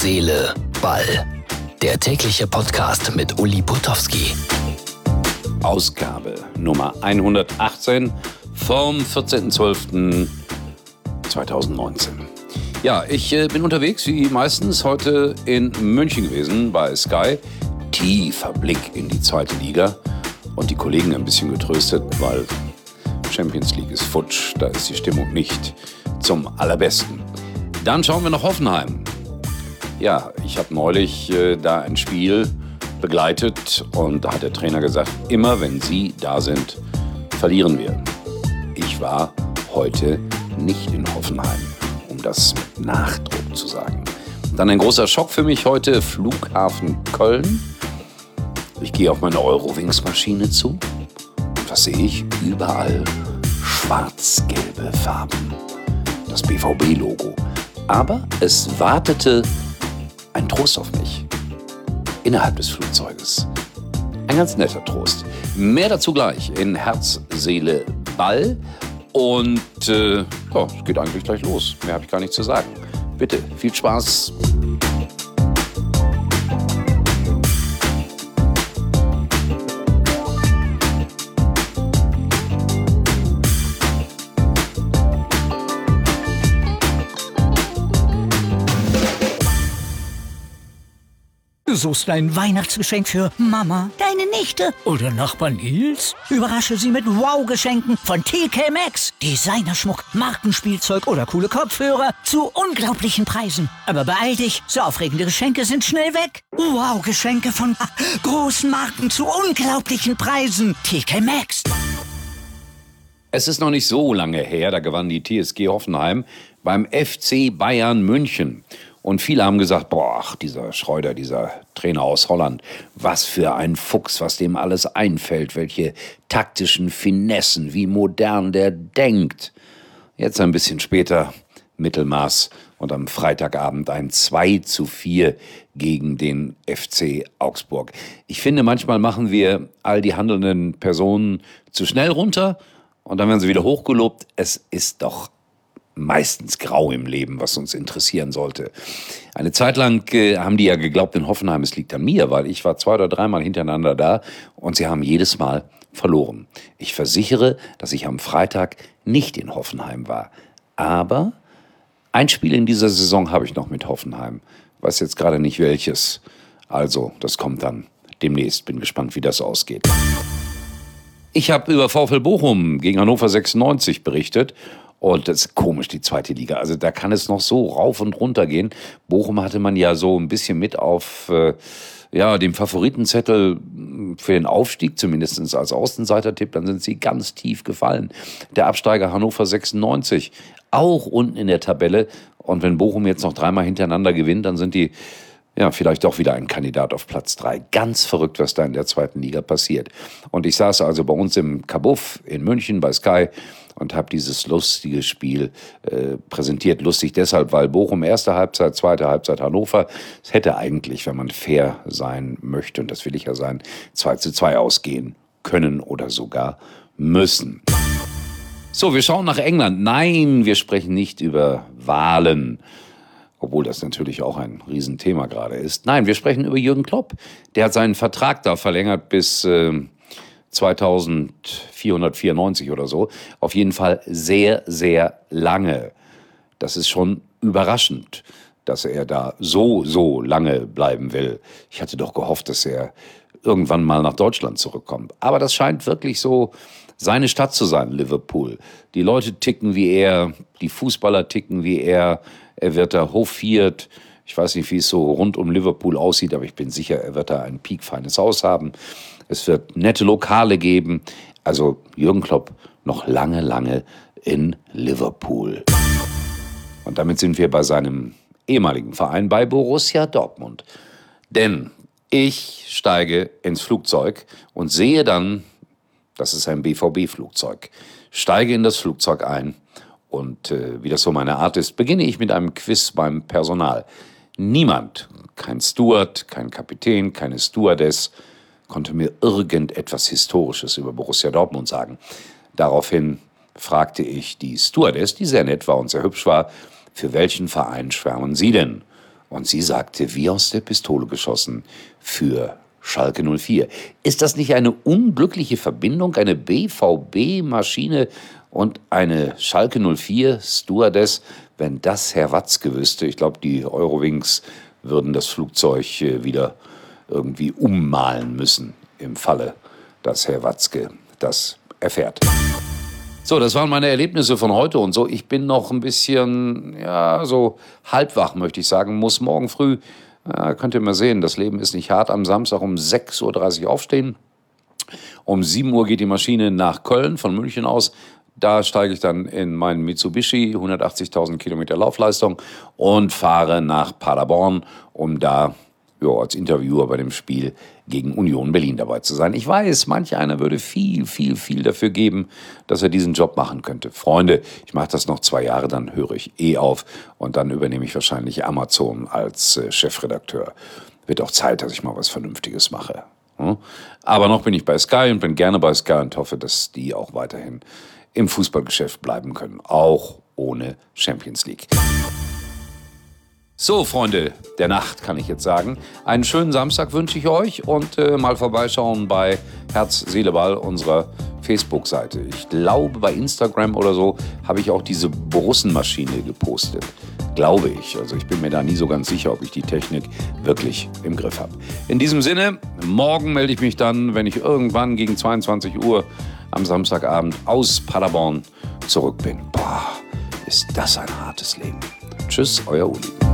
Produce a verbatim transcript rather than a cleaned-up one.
Seele, Ball. Der tägliche Podcast mit Uli Potowski. Ausgabe Nummer hundertachtzehn vom vierzehnten zwölften zweitausendneunzehn. Ja, ich äh, bin unterwegs, wie meistens, heute in München gewesen bei Sky. Tiefer Blick in die zweite Liga und die Kollegen ein bisschen getröstet, weil Champions League ist futsch, da ist die Stimmung nicht zum allerbesten. Dann schauen wir nach Hoffenheim. Ja, ich habe neulich äh, da ein Spiel begleitet und da hat der Trainer gesagt, immer wenn Sie da sind, verlieren wir. Ich war heute nicht in Hoffenheim, um das mit Nachdruck zu sagen. Dann ein großer Schock für mich heute, Flughafen Köln. Ich gehe auf meine Eurowings-Maschine zu und was sehe ich? Überall schwarz-gelbe Farben. Das B V B-Logo. Aber es wartete ein Trost auf mich. Innerhalb des Flugzeuges. Ein ganz netter Trost. Mehr dazu gleich in Herz, Seele, Ball. Und äh, ja, es geht eigentlich gleich los. Mehr habe ich gar nicht zu sagen. Bitte, viel Spaß. Du suchst ein Weihnachtsgeschenk für Mama, deine Nichte oder Nachbar Nils? Überrasche sie mit Wow-Geschenken von T K Maxx. Designerschmuck, Markenspielzeug oder coole Kopfhörer zu unglaublichen Preisen. Aber beeil dich, so aufregende Geschenke sind schnell weg. Wow-Geschenke von ah, großen Marken zu unglaublichen Preisen. T K Maxx. Es ist noch nicht so lange her, da gewann die T S G Hoffenheim beim F C Bayern München. Und viele haben gesagt, boah, ach, dieser Schreuder, dieser Trainer aus Holland, was für ein Fuchs, was dem alles einfällt, welche taktischen Finessen, wie modern der denkt. Jetzt ein bisschen später Mittelmaß und am Freitagabend ein zwei zu vier gegen den F C Augsburg. Ich finde, manchmal machen wir all die handelnden Personen zu schnell runter und dann werden sie wieder hochgelobt. Es ist doch meistens grau im Leben, was uns interessieren sollte. Eine Zeit lang äh, haben die ja geglaubt in Hoffenheim, es liegt an mir, weil ich war zwei oder dreimal hintereinander da und sie haben jedes Mal verloren. Ich versichere, dass ich am Freitag nicht in Hoffenheim war. Aber ein Spiel in dieser Saison habe ich noch mit Hoffenheim. Weiß jetzt gerade nicht welches. Also, das kommt dann demnächst. Bin gespannt, wie das ausgeht. Ich habe über VfL Bochum gegen Hannover sechsundneunzig berichtet. Und das ist komisch, die zweite Liga. Also da kann es noch so rauf und runter gehen. Bochum hatte man ja so ein bisschen mit auf äh, ja, dem Favoritenzettel für den Aufstieg, zumindest als Außenseiter-Tipp. Dann sind sie ganz tief gefallen. Der Absteiger Hannover sechsundneunzig, auch unten in der Tabelle. Und wenn Bochum jetzt noch dreimal hintereinander gewinnt, dann sind die ja, vielleicht doch wieder ein Kandidat auf Platz drei. Ganz verrückt, was da in der zweiten Liga passiert. Und ich saß also bei uns im Kabuff in München bei Sky und habe dieses lustige Spiel äh, präsentiert. Lustig deshalb, weil Bochum erste Halbzeit, zweite Halbzeit Hannover. Es hätte eigentlich, wenn man fair sein möchte, und das will ich ja sein, zwei zu zwei ausgehen können oder sogar müssen. So, wir schauen nach England. Nein, wir sprechen nicht über Wahlen. Obwohl das natürlich auch ein Riesenthema gerade ist. Nein, wir sprechen über Jürgen Klopp. Der hat seinen Vertrag da verlängert bis äh, zweitausendvierhundertvierundneunzig oder so. Auf jeden Fall sehr, sehr lange. Das ist schon überraschend, dass er da so, so lange bleiben will. Ich hatte doch gehofft, dass er irgendwann mal nach Deutschland zurückkommt. Aber das scheint wirklich so seine Stadt zu sein, Liverpool. Die Leute ticken wie er, die Fußballer ticken wie er. Er wird da hofiert. Ich weiß nicht, wie es so rund um Liverpool aussieht, aber ich bin sicher, er wird da ein piekfeines Haus haben. Es wird nette Lokale geben. Also Jürgen Klopp noch lange, lange in Liverpool. Und damit sind wir bei seinem ehemaligen Verein, bei Borussia Dortmund. Denn ich steige ins Flugzeug und sehe dann, das ist ein B V B-Flugzeug, steige in das Flugzeug ein. Und äh, wie das so meine Art ist, beginne ich mit einem Quiz beim Personal. Niemand, kein Steward, kein Kapitän, keine Stewardess, konnte mir irgendetwas Historisches über Borussia Dortmund sagen. Daraufhin fragte ich die Stewardess, die sehr nett war und sehr hübsch war, für welchen Verein schwärmen Sie denn? Und sie sagte, wie aus der Pistole geschossen, für Schalke null vier. Ist das nicht eine unglückliche Verbindung, eine B V B-Maschine und eine Schalke null vier Stewardess? Wenn das Herr Watzke wüsste, ich glaube, die Eurowings würden das Flugzeug wieder irgendwie ummalen müssen, im Falle, dass Herr Watzke das erfährt. So, das waren meine Erlebnisse von heute und so. Ich bin noch ein bisschen, ja, so halbwach, möchte ich sagen. Muss morgen früh, ja, könnt ihr mal sehen, das Leben ist nicht hart, am Samstag um sechs Uhr dreißig aufstehen. Um sieben Uhr geht die Maschine nach Köln, von München aus. Da steige ich dann in meinen Mitsubishi, hundertachtzigtausend Kilometer Laufleistung, und fahre nach Paderborn, um da ja, als Interviewer bei dem Spiel gegen Union Berlin dabei zu sein. Ich weiß, manch einer würde viel, viel, viel dafür geben, dass er diesen Job machen könnte. Freunde, ich mache das noch zwei Jahre, dann höre ich eh auf und dann übernehme ich wahrscheinlich Amazon als äh, Chefredakteur. Wird auch Zeit, dass ich mal was Vernünftiges mache. Hm? Aber noch bin ich bei Sky und bin gerne bei Sky und hoffe, dass die auch weiterhin im Fußballgeschäft bleiben können, auch ohne Champions League. So, Freunde der Nacht, kann ich jetzt sagen. Einen schönen Samstag wünsche ich euch und äh, mal vorbeischauen bei Herz, Seele, Ball, unserer Facebook-Seite. Ich glaube, bei Instagram oder so habe ich auch diese Borussenmaschine gepostet. Glaube ich. Also ich bin mir da nie so ganz sicher, ob ich die Technik wirklich im Griff habe. In diesem Sinne, morgen melde ich mich dann, wenn ich irgendwann gegen zweiundzwanzig Uhr am Samstagabend aus Paderborn zurück bin. Boah, ist das ein hartes Leben. Tschüss, euer Uli.